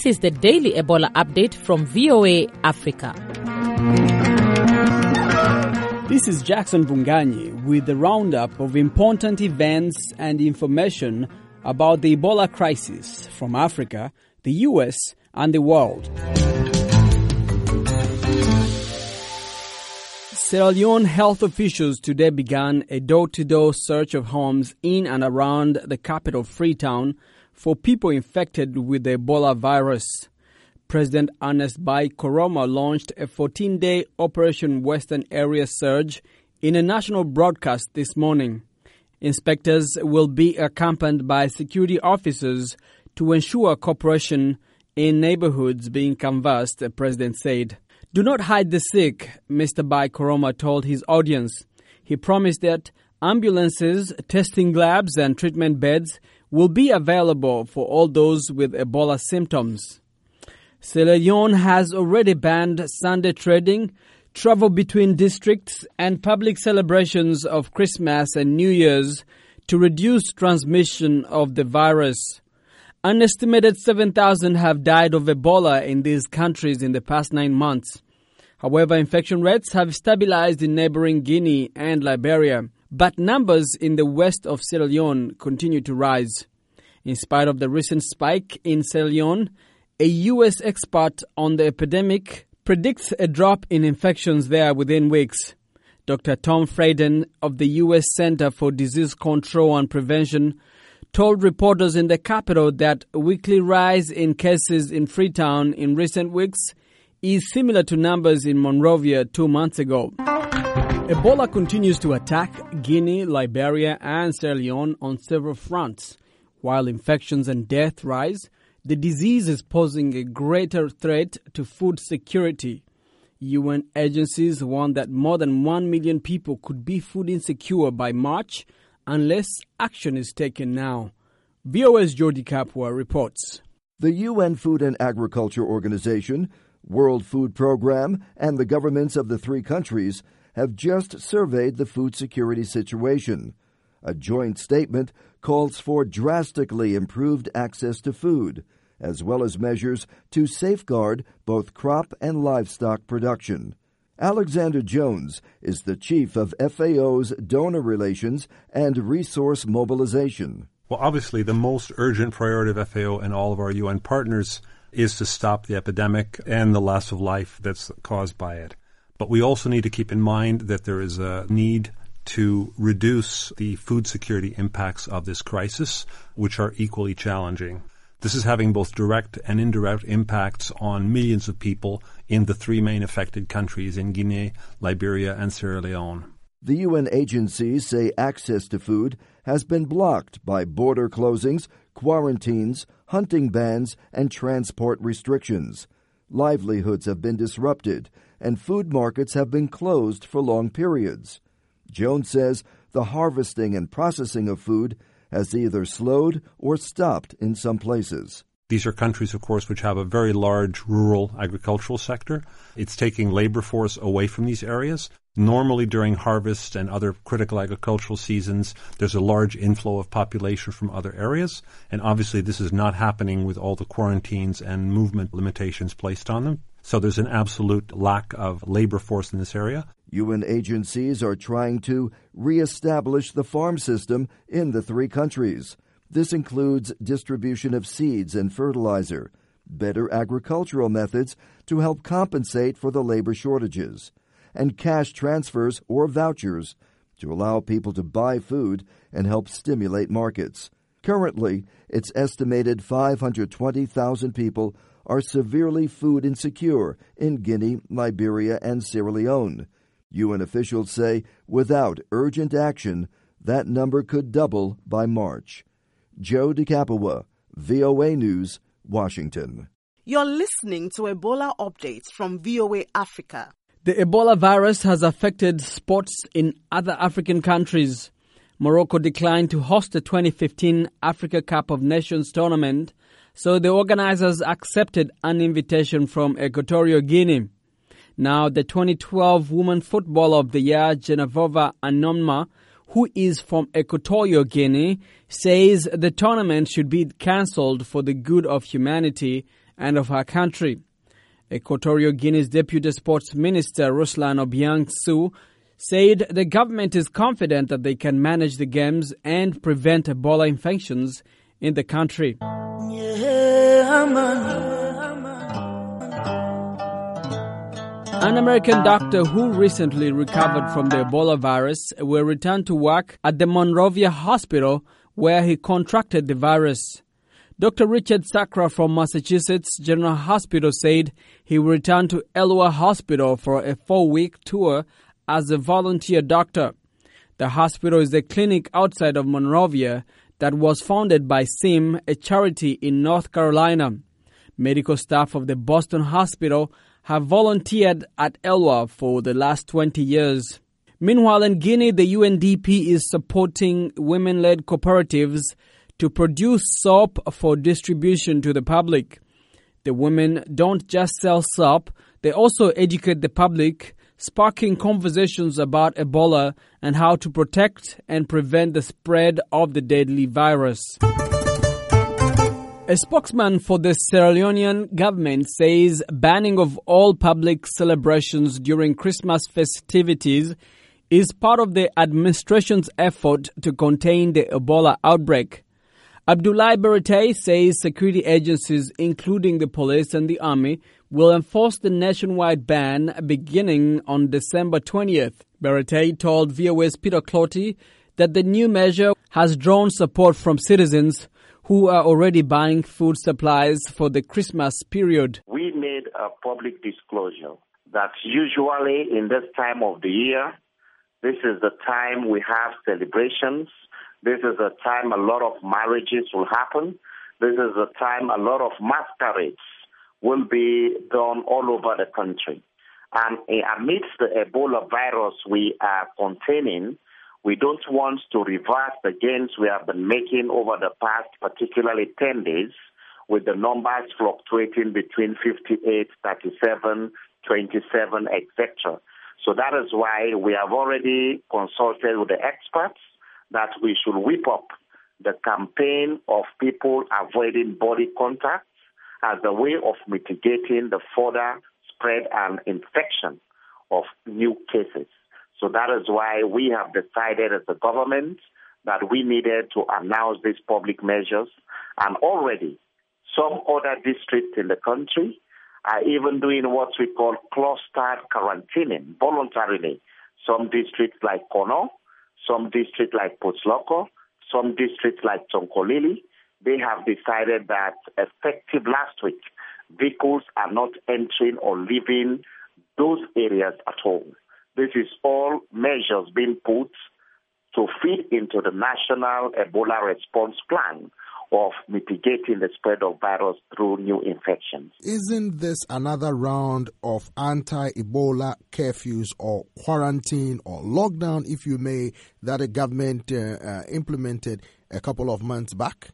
is the daily Ebola update from VOA Africa. This is Jackson Bunganyi with the roundup of important events and information about the Ebola crisis from Africa, the US, and the world. Sierra Leone health officials today began a door-to-door search of homes in and around the capital Freetown for people infected with the Ebola virus. President Ernest Bai Koroma launched a 14-day Operation Western Area Surge in a national broadcast this morning. Inspectors will be accompanied by security officers to ensure cooperation in neighborhoods being canvassed, the president said. Do not hide the sick, Mr. Bai Koroma told his audience. He promised that ambulances, testing labs and treatment beds will be available for all those with Ebola symptoms. Sierra Leone has already banned Sunday trading, travel between districts and public celebrations of Christmas and New Year's to reduce transmission of the virus. An estimated 7,000 have died of Ebola in these countries in the past 9 months. However, infection rates have stabilized in neighboring Guinea and Liberia, but numbers in the west of Sierra Leone continue to rise. In spite of the recent spike in Sierra Leone, a U.S. expert on the epidemic predicts a drop in infections there within weeks. Dr. Tom Frieden of the U.S. Center for Disease Control and Prevention told reporters in the capital that a weekly rise in cases in Freetown in recent weeks is similar to numbers in Monrovia 2 months ago. Ebola continues to attack Guinea, Liberia and Sierra Leone on several fronts. While infections and death rise, the disease is posing a greater threat to food security. UN agencies warn that more than 1 million people could be food insecure by March unless action is taken now. VOA's Jordi Kapua reports. The UN Food and Agriculture Organization, World Food Program, and the governments of the 3 countries have just surveyed the food security situation. A joint statement calls for drastically improved access to food, as well as measures to safeguard both crop and livestock production. Alexander Jones is the chief of FAO's Donor Relations and Resource Mobilization. Well, obviously, the most urgent priority of FAO and all of our UN partners is to stop the epidemic and the loss of life that's caused by it. But we also need to keep in mind that there is a need to reduce the food security impacts of this crisis, which are equally challenging. This is having both direct and indirect impacts on millions of people in the 3 main affected countries in Guinea, Liberia, and Sierra Leone. The UN agencies say access to food has been blocked by border closings, quarantines, hunting bans, and transport restrictions. Livelihoods have been disrupted, and food markets have been closed for long periods. Jones says the harvesting and processing of food has either slowed or stopped in some places. These are countries, of course, which have a very large rural agricultural sector. It's taking labor force away from these areas. Normally during harvest and other critical agricultural seasons, there's a large inflow of population from other areas. And obviously this is not happening with all the quarantines and movement limitations placed on them. So there's an absolute lack of labor force in this area. UN agencies are trying to reestablish the farm system in the 3 countries. This includes distribution of seeds and fertilizer, better agricultural methods to help compensate for the labor shortages, and cash transfers or vouchers to allow people to buy food and help stimulate markets. Currently, it's estimated 520,000 people are severely food insecure in Guinea, Liberia, and Sierra Leone. UN officials say without urgent action, that number could double by March. Joe DeCapua, VOA News, Washington. You're listening to Ebola updates from VOA Africa. The Ebola virus has affected sports in other African countries. Morocco declined to host the 2015 Africa Cup of Nations tournament, so the organizers accepted an invitation from Equatorial Guinea. Now, the 2012 Women Footballer of the Year, Genevieve Anoma, who is from Equatorial Guinea, says the tournament should be cancelled for the good of humanity and of her country. Equatorial Guinea's Deputy Sports Minister Ruslan Obiang-Su said the government is confident that they can manage the games and prevent Ebola infections in the country. An American doctor who recently recovered from the Ebola virus will return to work at the Monrovia Hospital where he contracted the virus. Dr. Richard Sakra from Massachusetts General Hospital said he will return to Elua Hospital for a 4-week tour as a volunteer doctor. The hospital is a clinic outside of Monrovia that was founded by SIM, a charity in North Carolina. Medical staff of the Boston Hospital have volunteered at Elua for the last 20 years. Meanwhile, in Guinea, the UNDP is supporting women-led cooperatives to produce soap for distribution to the public. The women don't just sell soap, they also educate the public, sparking conversations about Ebola and how to protect and prevent the spread of the deadly virus. A spokesman for the Sierra Leonean government says banning of all public celebrations during Christmas festivities is part of the administration's effort to contain the Ebola outbreak. Abdoulaye Berete says security agencies, including the police and the army, will enforce the nationwide ban beginning on December 20th. Berete told VOA's Peter Clotty that the new measure has drawn support from citizens who are already buying food supplies for the Christmas period. We made a public disclosure that usually in this time of the year, this is the time we have celebrations. This is the time a lot of marriages will happen. This is the time a lot of masquerades will be done all over the country. And amidst the Ebola virus we are containing, we don't want to reverse the gains we have been making over the past, particularly 10 days, with the numbers fluctuating between 58, 37, 27, etc. So that is why we have already consulted with the experts that we should whip up the campaign of people avoiding body contact as a way of mitigating the further spread and infection of new cases. So that is why we have decided as a government that we needed to announce these public measures. And already some other districts in the country are even doing what we call clustered quarantining voluntarily. Some districts like Kono, some districts like Potsloco, some districts like Tonkolili, they have decided that effective last week, vehicles are not entering or leaving those areas at all. This is all measures being put to feed into the national Ebola response plan of mitigating the spread of virus through new infections. Isn't this another round of anti-Ebola curfews or quarantine or lockdown, if you may, that the government implemented a couple of months back?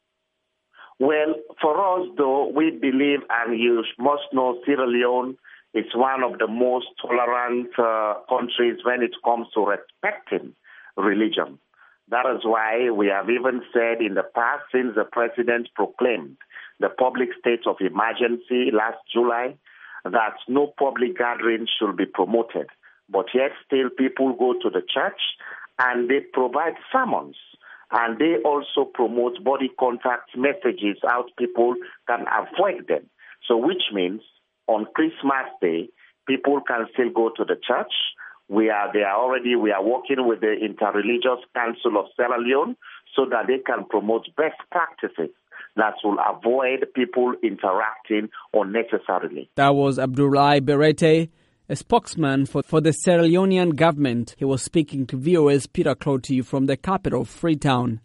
Well, for us, though, we believe, and you must know, Sierra Leone is one of the most tolerant countries when it comes to respecting religion. That is why we have even said in the past, since the president proclaimed the public state of emergency last July, that no public gatherings should be promoted. But yet still people go to the church and they provide sermons. And they also promote body contact messages out people can avoid them. So which means on Christmas Day, people can still go to the church. We are working with the Interreligious Council of Sierra Leone so that they can promote best practices that will avoid people interacting unnecessarily. That was Abdoulaye Berete, a spokesman for the Sierra Leonean government. He was speaking to VOA's Peter Clotty from the capital, Freetown.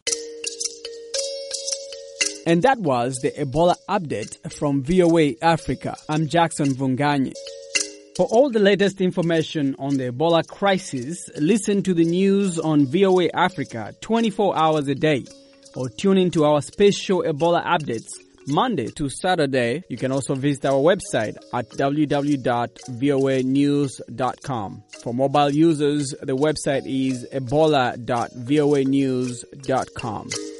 And that was the Ebola update from VOA Africa. I'm Jackson Vunganyi. For all the latest information on the Ebola crisis, listen to the news on VOA Africa 24 hours a day or tune into our special Ebola updates Monday to Saturday. You can also visit our website at www.voanews.com. For mobile users, the website is ebola.voanews.com.